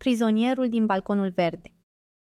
Prizonierul din balconul verde.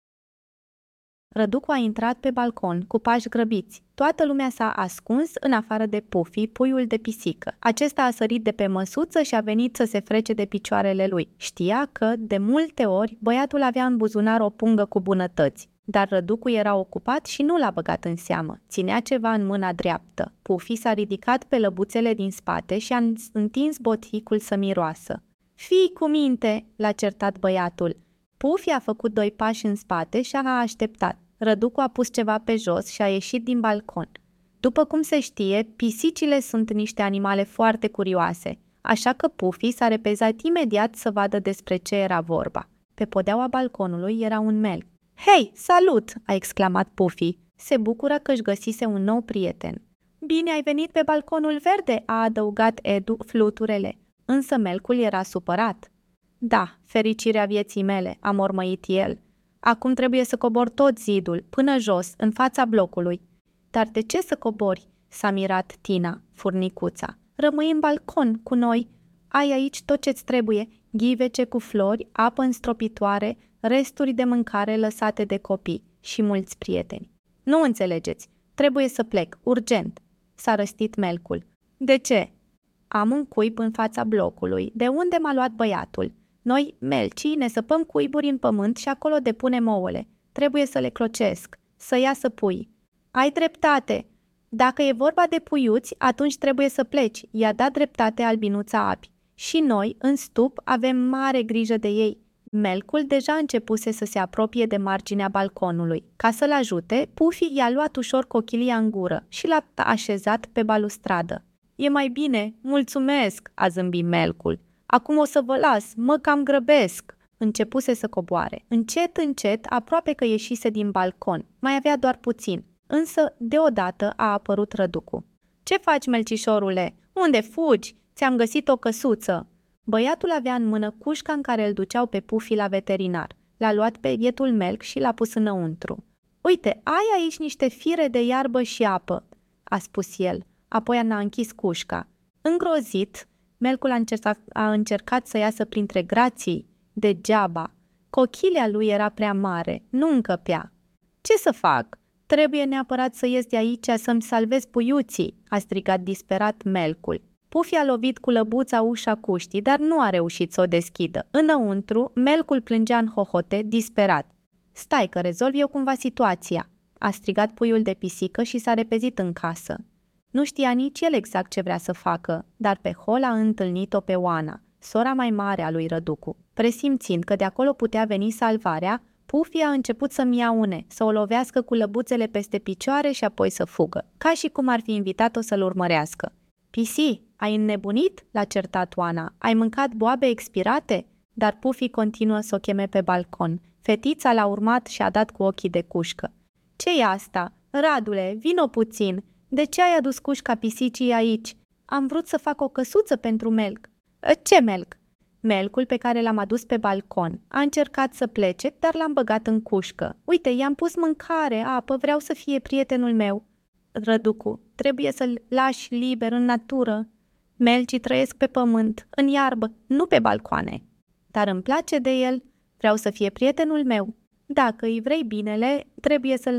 Răducu a intrat pe balcon cu pași grăbiți. Toată lumea s-a ascuns în afară de Puffy, puiul de pisică. Acesta a sărit de pe măsuță și a venit să se frece de picioarele lui. Știa că, de multe ori, băiatul avea în buzunar o pungă cu bunătăți. Dar Răducu era ocupat și nu l-a băgat în seamă. Ținea ceva în mâna dreaptă. Puffy s-a ridicat pe lăbuțele din spate și a întins boticul să miroasă. "Fii cu minte!" l-a certat băiatul. Puffy a făcut 2 pași în spate și a așteptat. Răducu a pus ceva pe jos și a ieșit din balcon. După cum se știe, pisicile sunt niște animale foarte curioase, așa că Puffy s-a repezat imediat să vadă despre ce era vorba. Pe podeaua balconului era un melc. "Hei, salut!" a exclamat Puffy. Se bucură că își găsise un nou prieten. "Bine ai venit pe balconul verde!" a adăugat Edu fluturele. Însă melcul era supărat. "Da, fericirea vieții mele," a mormăit el. "Acum trebuie să cobor tot zidul, până jos, în fața blocului." "Dar de ce să cobori?" s-a mirat Tina, furnicuța. "Rămâi în balcon cu noi. Ai aici tot ce-ți trebuie, ghivece cu flori, apă înstropitoare, resturi de mâncare lăsate de copii și mulți prieteni." "Nu înțelegeți, trebuie să plec, urgent," s-a răstit melcul. "De ce?" "Am un cuib în fața blocului, de unde m-a luat băiatul. Noi, melcii, ne săpăm cuiburi în pământ și acolo depunem ouăle. Trebuie să le clocesc, să iasă pui." "Ai dreptate. Dacă e vorba de puiuți, atunci trebuie să pleci," i-a dat dreptate albinuța Api. "Și noi, în stup, avem mare grijă de ei." Melcul deja începuse să se apropie de marginea balconului. Ca să-l ajute, Puffy i-a luat ușor cochilia în gură și l-a așezat pe balustradă. "E mai bine, mulțumesc," a zâmbit melcul. "Acum o să vă las, mă cam grăbesc." Începuse să coboare. Încet, încet, aproape că ieșise din balcon. Mai avea doar puțin. Însă, deodată, a apărut Răducu. "Ce faci, melcișorule? Unde fugi? Ți-am găsit o căsuță." Băiatul avea în mână cușca în care îl duceau pe Puffy la veterinar. L-a luat pe bietul melc și l-a pus înăuntru. "Uite, ai aici niște fire de iarbă și apă," a spus el. Apoi a închis cușca. Îngrozit, melcul a încercat să iasă printre grații. Degeaba. Cochilea lui era prea mare, nu încăpea. "Ce să fac? Trebuie neapărat să ies de aici să-mi salvez puiuții," a strigat disperat melcul. Puffy a lovit cu lăbuța ușa cuștii, dar nu a reușit să o deschidă. Înăuntru, melcul plângea în hohote, disperat. "Stai că rezolv eu cumva situația," a strigat puiul de pisică și s-a repezit în casă. Nu știa nici el exact ce vrea să facă, dar pe hol a întâlnit-o pe Oana, sora mai mare a lui Răducu. Presimțind că de acolo putea veni salvarea, Puffy a început să miaune, să o lovească cu lăbuțele peste picioare și apoi să fugă, ca și cum ar fi invitat-o să-l urmărească. "Pisi, ai înnebunit?" l-a certat Oana. "Ai mâncat boabe expirate?" Dar Puffy continuă să o cheme pe balcon. Fetița l-a urmat și a dat cu ochii de cușcă. "Ce-i asta? Radule, vino puțin! De ce ai adus cușca pisicii aici?" "Am vrut să fac o căsuță pentru melc." "Ce melc?" "Melcul pe care l-am adus pe balcon. A încercat să plece, dar l-am băgat în cușcă. Uite, i-am pus mâncare, apă, vreau să fie prietenul meu." "Răducu, trebuie să-l lași liber în natură. Melcii trăiesc pe pământ, în iarbă, nu pe balcoane." "Dar îmi place de el, vreau să fie prietenul meu." "Dacă îi vrei binele, trebuie să-l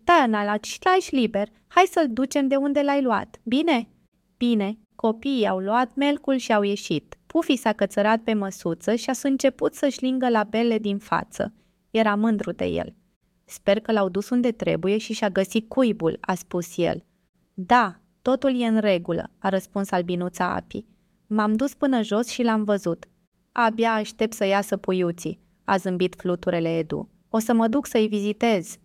lași liber. Hai să-l ducem de unde l-ai luat, bine?" "Bine." Copiii au luat melcul și au ieșit. Puffy s-a cățărat pe măsuță și a început să-și lingă labele din față. Era mândru de el. "Sper că l-au dus unde trebuie și și-a găsit cuibul," a spus el. "Da, totul e în regulă," a răspuns albinuța Api. "M-am dus până jos și l-am văzut." "Abia aștept să iasă puiuții," a zâmbit fluturele Edu. "O să mă duc să-i vizitez."